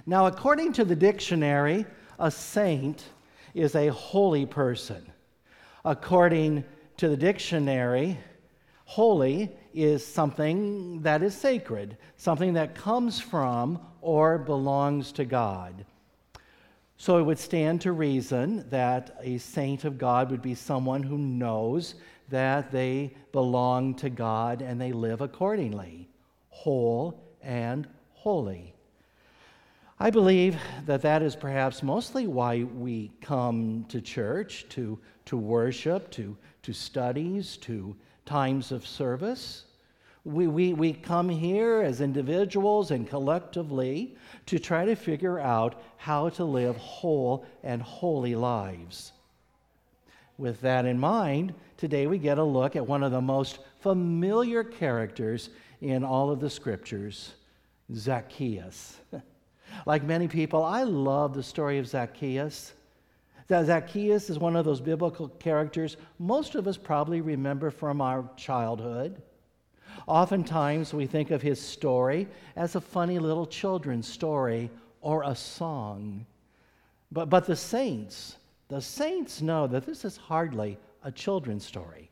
Now, according to the dictionary, a saint is a holy person. According to the dictionary, holy is something that is sacred, something that comes from or belongs to God. So it would stand to reason that a saint of God would be someone who knows that they belong to God and they live accordingly, whole and holy. I believe that that is perhaps mostly why we come to church, to worship, to studies, to times of service. We come here as individuals and collectively to try to figure out how to live whole and holy lives. With that in mind, today we get a look at one of the most familiar characters in all of the scriptures, Zacchaeus. Like many people, I love the story of Zacchaeus. Zacchaeus is one of those biblical characters most of us probably remember from our childhood. Oftentimes we think of his story as a funny little children's story or a song. But the saints know that this is hardly a children's story.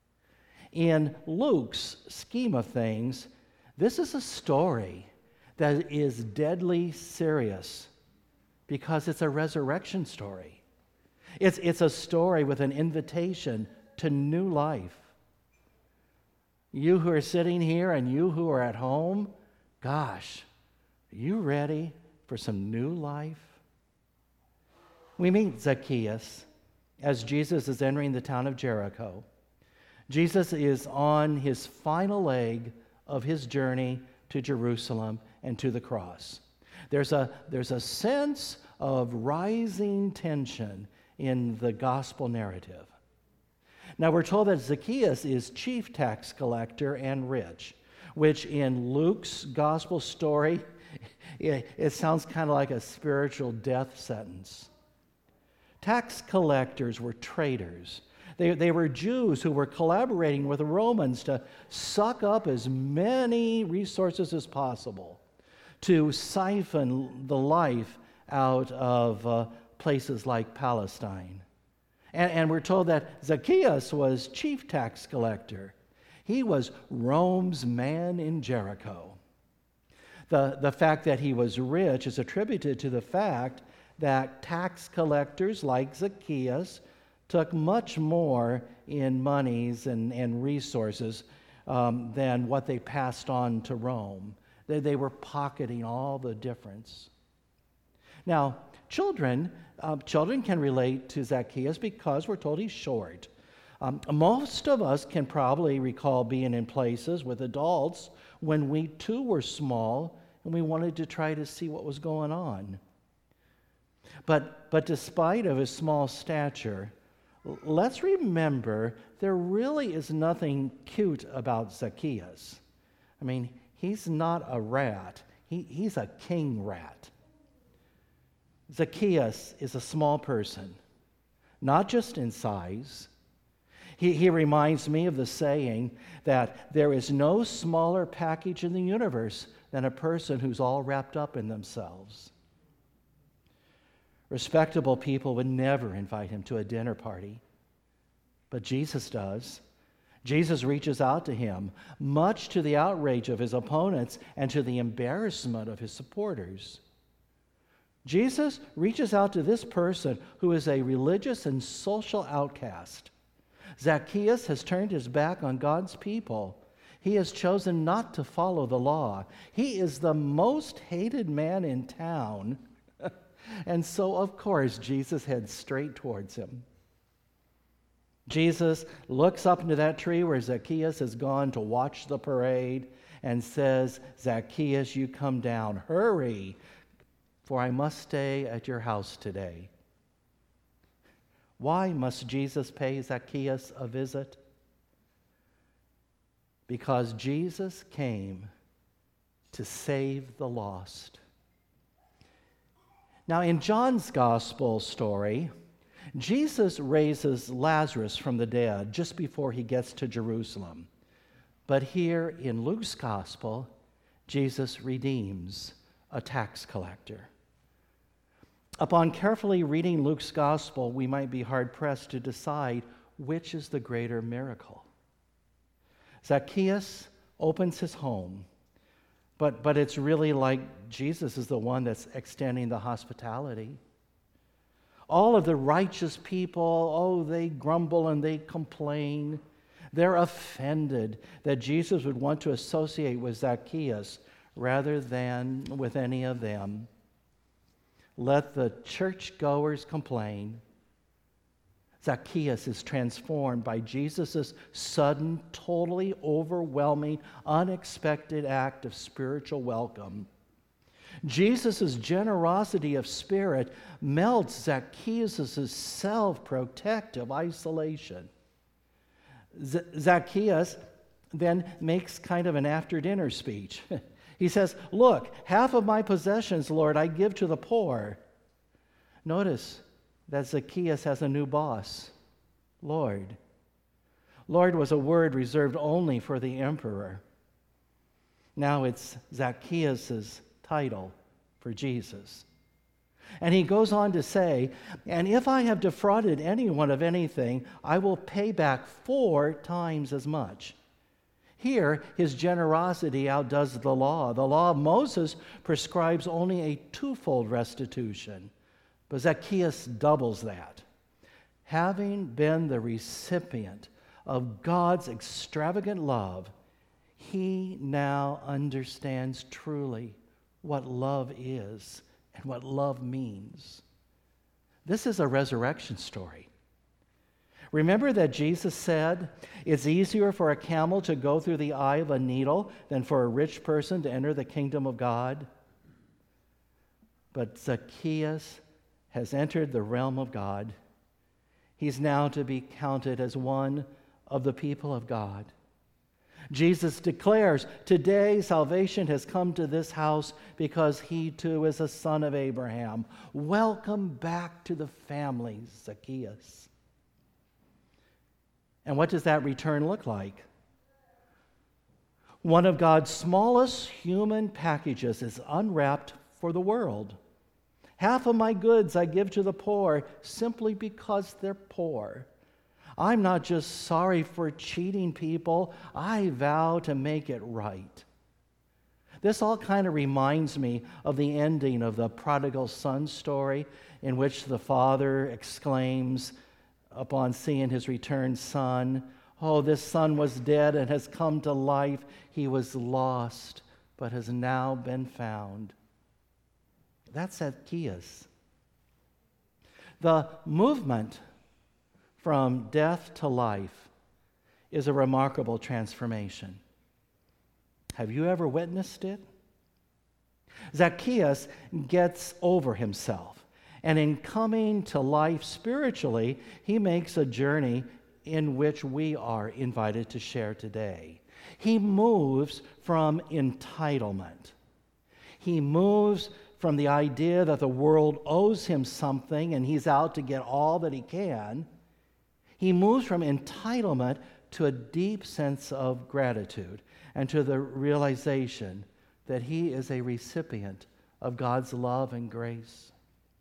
In Luke's scheme of things, this is a story that is deadly serious because it's a resurrection story. It's a story with an invitation to new life. You who are sitting here and you who are at home, gosh, are you ready for some new life? We meet Zacchaeus as Jesus is entering the town of Jericho. Jesus is on his final leg of his journey to Jerusalem and to the cross. There's a sense of rising tension in the gospel narrative. Now we're told that Zacchaeus is chief tax collector and rich, which in Luke's gospel story, it sounds kind of like a spiritual death sentence. Tax collectors were traitors. They were Jews who were collaborating with the Romans to suck up as many resources as possible, to siphon the life out of places like Palestine. And we're told that Zacchaeus was chief tax collector. He was Rome's man in Jericho. The fact that he was rich is attributed to the fact that tax collectors like Zacchaeus took much more in monies and resources than what they passed on to Rome. They were pocketing all the difference. Now, children can relate to Zacchaeus because we're told he's short. Most of us can probably recall being in places with adults when we too were small and we wanted to try to see what was going on. But despite of his small stature, let's remember there really is nothing cute about Zacchaeus. I mean, he's not a rat. He's a king rat. Zacchaeus is a small person, not just in size. He reminds me of the saying that there is no smaller package in the universe than a person who's all wrapped up in themselves. Respectable people would never invite him to a dinner party, but Jesus does. Jesus reaches out to him, much to the outrage of his opponents and to the embarrassment of his supporters. Jesus reaches out to this person who is a religious and social outcast. Zacchaeus has turned his back on God's people. He has chosen not to follow the law. He is the most hated man in town. And so, of course, Jesus heads straight towards him. Jesus looks up into that tree where Zacchaeus has gone to watch the parade and says, "Zacchaeus, you come down. Hurry, for I must stay at your house today." Why must Jesus pay Zacchaeus a visit? Because Jesus came to save the lost. Now, in John's gospel story, Jesus raises Lazarus from the dead just before he gets to Jerusalem. But here in Luke's gospel, Jesus redeems a tax collector. Upon carefully reading Luke's gospel, we might be hard-pressed to decide which is the greater miracle. Zacchaeus opens his home, but it's really like Jesus is the one that's extending the hospitality. All of the righteous people, they grumble and they complain. They're offended that Jesus would want to associate with Zacchaeus rather than with any of them. Let the churchgoers complain. Zacchaeus is transformed by Jesus' sudden, totally overwhelming, unexpected act of spiritual welcome. Jesus' generosity of spirit melts Zacchaeus' self-protective isolation. Zacchaeus then makes kind of an after-dinner speech. He says, "Look, half of my possessions, Lord, I give to the poor." Notice that Zacchaeus has a new boss, Lord. Lord was a word reserved only for the emperor. Now it's Zacchaeus' title for Jesus. And he goes on to say, "And if I have defrauded anyone of anything, I will pay back 4 times as much." Here, his generosity outdoes the law. The law of Moses prescribes only a 2-fold restitution, but Zacchaeus doubles that. Having been the recipient of God's extravagant love, he now understands truly what love is and what love means. This is a resurrection story. Remember that Jesus said, "It's easier for a camel to go through the eye of a needle than for a rich person to enter the kingdom of God." But Zacchaeus has entered the realm of God. He's now to be counted as one of the people of God. Jesus declares, "Today salvation has come to this house because he too is a son of Abraham." Welcome back to the family, Zacchaeus. And what does that return look like? One of God's smallest human packages is unwrapped for the world. Half of my goods I give to the poor simply because they're poor. I'm not just sorry for cheating people, I vow to make it right. This all kind of reminds me of the ending of the prodigal son story, in which the father exclaims upon seeing his returned son, "Oh, this son was dead and has come to life. He was lost, but has now been found." That's Zacchaeus. The movement from death to life is a remarkable transformation. Have you ever witnessed it? Zacchaeus gets over himself, and in coming to life spiritually, he makes a journey in which we are invited to share today. He moves from entitlement. He moves from the idea that the world owes him something and he's out to get all that he can. He moves from entitlement to a deep sense of gratitude and to the realization that he is a recipient of God's love and grace.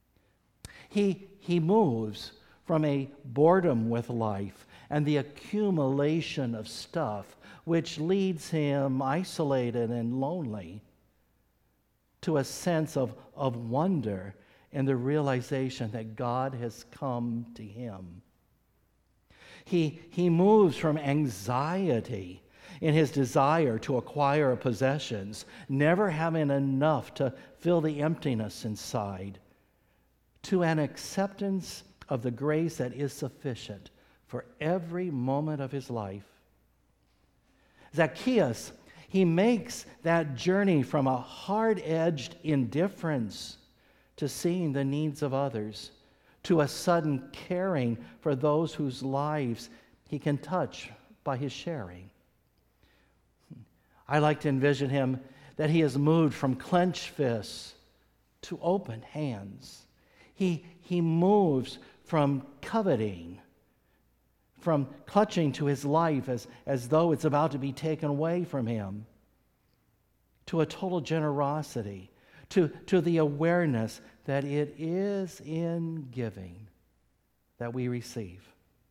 He moves from a boredom with life and the accumulation of stuff, which leads him isolated and lonely, to a sense of wonder and the realization that God has come to him. He moves from anxiety in his desire to acquire possessions, never having enough to fill the emptiness inside, to an acceptance of the grace that is sufficient for every moment of his life. Zacchaeus, he makes that journey from a hard-edged indifference to seeing the needs of others, to a sudden caring for those whose lives he can touch by his sharing. I like to envision him that he has moved from clenched fists to open hands. He moves from coveting, from clutching to his life as though it's about to be taken away from him, to a total generosity, to the awareness that it is in giving that we receive.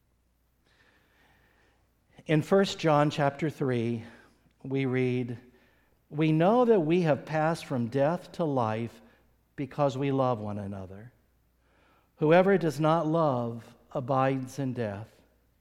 In 1 John chapter 3, we read, "We know that we have passed from death to life because we love one another. Whoever does not love abides in death."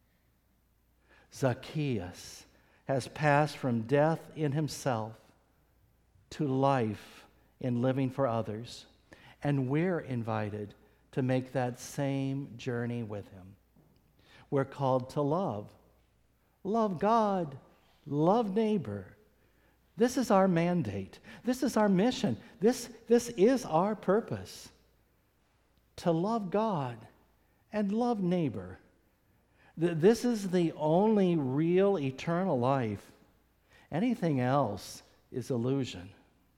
Zacchaeus has passed from death in himself to life in living for others, and we're invited to make that same journey with him. We're called to love. Love God, love neighbor. This is our mandate. This is our mission. This is our purpose. To love God and love neighbor. This is the only real eternal life. Anything else is illusion.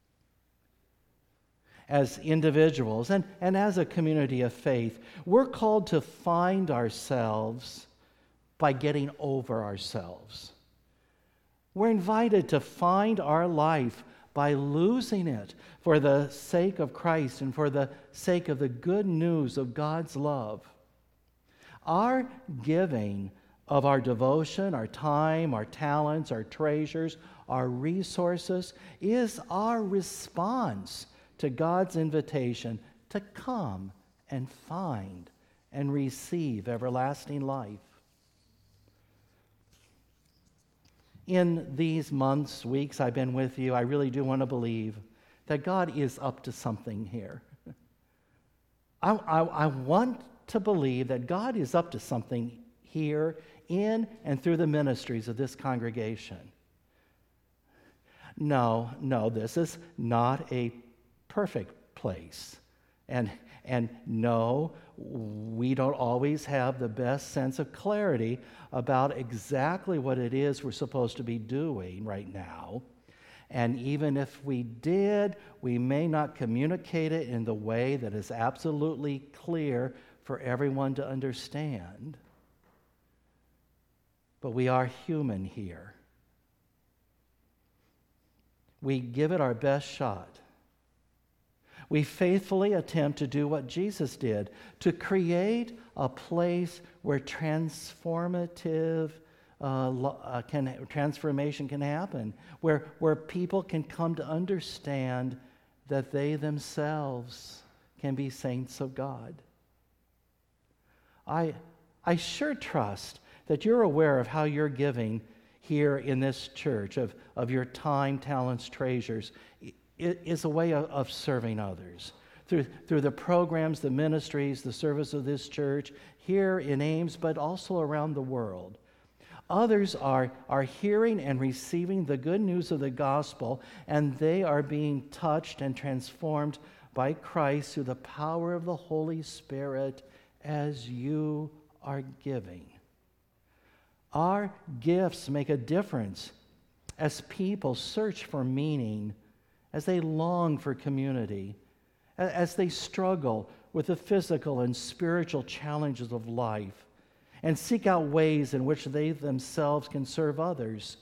As individuals and as a community of faith, we're called to find ourselves by getting over ourselves. We're invited to find our life by losing it for the sake of Christ and for the sake of the good news of God's love. Our giving of our devotion, our time, our talents, our treasures, our resources is our response to God's invitation to come and find and receive everlasting life. In these months, weeks I've been with you, I really do want to believe that God is up to something here. I want to believe that God is up to something here in and through the ministries of this congregation. No, this is not a perfect place. And no, we don't always have the best sense of clarity about exactly what it is we're supposed to be doing right now. And even if we did, we may not communicate it in the way that is absolutely clear for everyone to understand. But we are human here. We give it our best shot. We faithfully attempt to do what Jesus did, to create a place where transformation can happen, where people can come to understand that they themselves can be saints of God. I sure trust that you're aware of how you're giving here in this church, of your time, talents, treasures. It is a way of serving others through the programs, the ministries, the service of this church here in Ames, but also around the world. Others are hearing and receiving the good news of the gospel, and they are being touched and transformed by Christ through the power of the Holy Spirit as you are giving. Our gifts make a difference as people search for meaning, as they long for community, as they struggle with the physical and spiritual challenges of life, and seek out ways in which they themselves can serve others.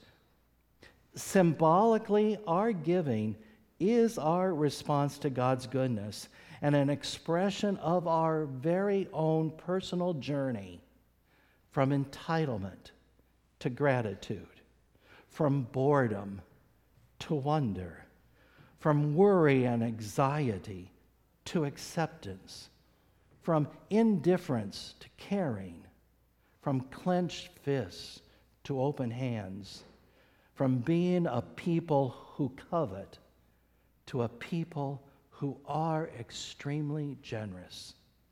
Symbolically, our giving is our response to God's goodness and an expression of our very own personal journey from entitlement to gratitude, from boredom to wonder, from worry and anxiety to acceptance, from indifference to caring, from clenched fists to open hands, from being a people who covet to a people who are extremely generous.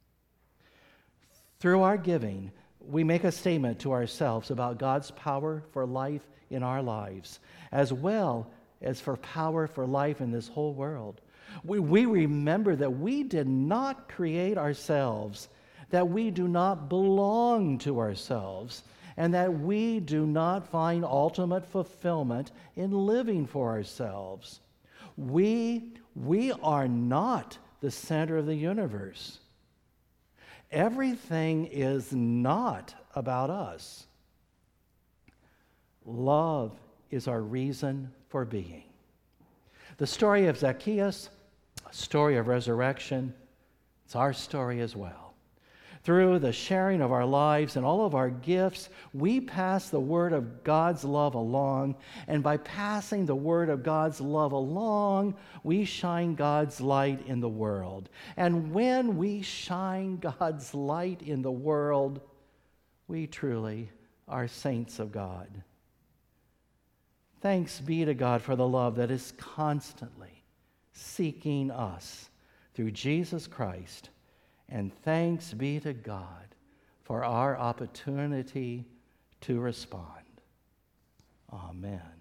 Through our giving, we make a statement to ourselves about God's power for life in our lives, as well as for power for life in this whole world. We remember that we did not create ourselves, that we do not belong to ourselves, and that we do not find ultimate fulfillment in living for ourselves. We are not the center of the universe. Everything is not about us. Love is our reason for being. The story of Zacchaeus story of resurrection, it's our story as well. Through the sharing of our lives and all of our gifts, we pass the word of God's love along. And by passing the word of God's love along, we shine God's light in the world. And when we shine God's light in the world, we truly are saints of God. Thanks be to God for the love that is constantly seeking us through Jesus Christ. And thanks be to God for our opportunity to respond. Amen.